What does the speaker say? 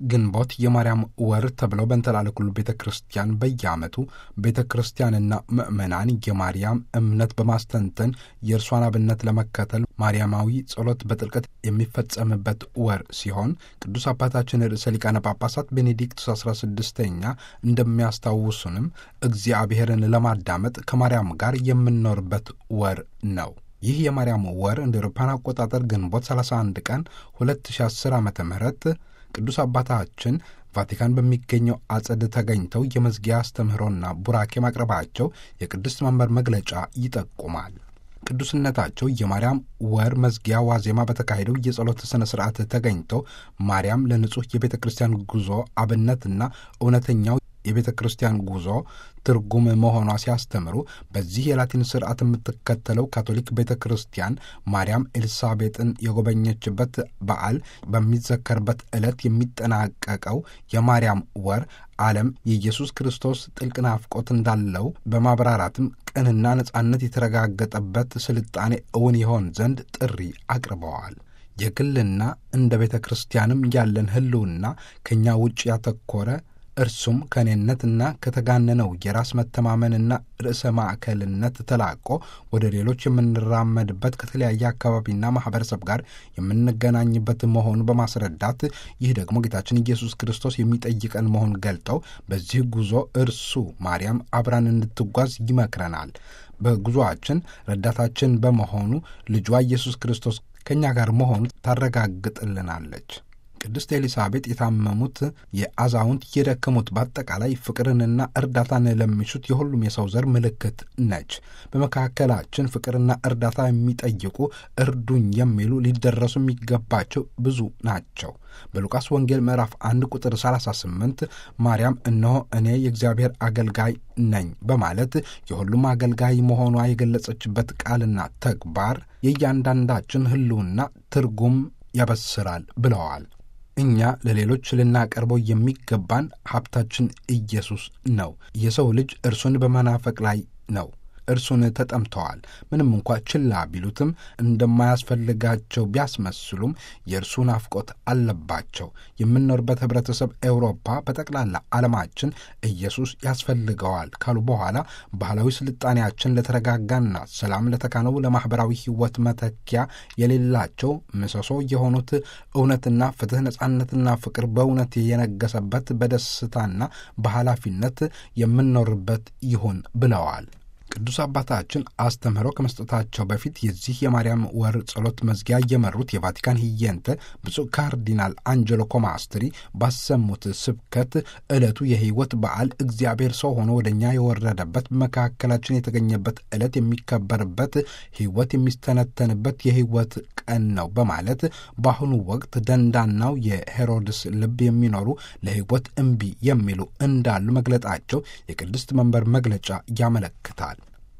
ግንቦት የማርያም ወር ተብለው በእንተላለኩሉ ቤተ ክርስቲያን በየዓመቱ ቤተ ክርስቲያንና ምእመናን የማርያም እምነት በማስተንተን የእርሷን አብነት ለመከተል ማርያማዊ ጸሎት በጥልቀት የሚፈጸምበት ወር ሲሆን ቅዱስ አባታችን ርዕሰ ሊቃነ ጳጳሳት ቤኔዲክቱስ 16ኛ እንደሚያስታውሱንም እግዚአብሔርን ለማዳመጥ ከማርያም ጋር የምንኖርበት ወር ነው። ይህ የማርያም ወር እንደ አውሮፓውያን አቆጣጠር ግንቦት 31 ቀን 2010 ዓ.ም ቅዱስ አባታችን ቫቲካን በሚገኘው አጸድ ተገኝተው የመዝጊያ አስተምህሮና ቡራኬ ማቅረባቸው የቅድስት መንበር መግለጫ ይጠቁማል። ቅዱስነታቸው የማርያም ወር መዝጊያ ዋዜማ በተካሄደው የጸሎት ሥነ ሥርዓት ተገኝተው ማርያም ለንጹሕ የቤተ ክርስቲያን ጉዞ አብነትና እውነተኛው የቤተ ክርስቲያን ጉዞ ትርጉም መሆኗ ሲያስተምሩ በዚህ የላቲን ሥርዓት የምትከተለው ካቶሊክ ቤተ ክርስቲያን ማርያም ኤልሳቤጥን የጎበኘችበት በዓል በሚዘከርበት ዕለት የሚጠናቀቀው የማርያም ወር ዓለም የኢየሱስ ክርስቶስ ጥልቅ ናፍቆት እንዳለው በማብራራትም ቅንና ነጻነት የተረጋገጠበት ስልጣኔ እውን ይሆን ዘንድ ጥሪ አቅርበዋል። የግልና እንደ ቤተ ክርስቲያንም ያለን ሕልውና ከእኛ ውጭ ያተኮረ እርሱም ከኔነትና ከተጋነነው የራስ መተማመንና ርዕሰ ማዕከልነት ተላቆ ወደ ሌሎች የምንራመድበት ከተለያየ አካባቢና ማኅበረሰብ ጋር የምንገናኝበት መሆኑን በማስረዳት ይህ ደግሞ ጌታችን ኢየሱስ ክርስቶስ የሚጠይቀን መሆኑን ገልጠው በዚህ ጉዞ እርሱ ማርያም አብራን እንድትጓዝ ይመክረናል። በጉዞአችን ረዳታችን በመሆኑ ልጇ ኢየሱስ ክርስቶስ ከእኛ ጋር መሆኑ ታረጋግጥልናለች። ቅድስት ኤሊሳቤጥ የታመሙት፣ የአዛውንት፣ የደከሙት በአጠቃላይ ፍቅርንና እርዳታን ለሚሹት የሁሉም የሰው ዘር ምልክት ነች። በመካከላችን ፍቅርና እርዳታ የሚጠይቁ እርዱኝ የሚሉ ሊደረሱ የሚገባቸው ብዙ ናቸው። በሉቃስ ወንጌል ምዕራፍ 1 ቁጥር 38 ማርያም እነሆ እኔ የእግዚአብሔር አገልጋይ ነኝ በማለት የሁሉም አገልጋይ መሆኗ የገለጸችበት ቃልና ተግባር የእያንዳንዳችን ሕልውና ትርጉም ያበስራል ብለዋል። እኛ ለሌሎች ልናቀርበው የሚገባን ሀብታችን ኢየሱስ ነው። የሰው ልጅ እርሱን በመናፈቅ ላይ ነው። እርሱን ተጠምተዋል። ምንም እንኳ ችላ ቢሉትም እንደማያስፈልጋቸው ቢያስመስሉም የእርሱ ናፍቆት አለባቸው። የምንኖርበት ኅብረተሰብ ኤውሮፓ፣ በጠቅላላ ዓለማችን ኢየሱስ ያስፈልገዋል ካሉ በኋላ ባህላዊ ስልጣኔያችን ለተረጋጋና ሰላም ለተካነው ለማኅበራዊ ሕይወት መተኪያ የሌላቸው ምሰሶ የሆኑት እውነትና ፍትሕ፣ ነጻነትና ፍቅር በእውነት የነገሰበት በደስታና በኃላፊነት የምንኖርበት ይሁን ብለዋል። ቅዱስ አባታችን አስተምህሮ ከመስጠታቸው በፊት የዚህ የማርያም ወር ጸሎት መዝጊያ የመሩት የቫቲካን ሂየንተ ብፁዕ ካርዲናል አንጀሎ ኮማስትሪ ባሰሙት ስብከት ዕለቱ የሕይወት በዓል እግዚአብሔር ሰው ሆኖ ወደ እኛ የወረደበት፣ በመካከላችን የተገኘበት ዕለት የሚከበርበት፣ ሕይወት የሚስተነተንበት የሕይወት ቀን ነው በማለት በአሁኑ ወቅት ደንዳናው የሄሮድስ ልብ የሚኖሩ ለሕይወት እምቢ የሚሉ እንዳሉ መግለጣቸው የቅድስት መንበር መግለጫ ያመለክታል።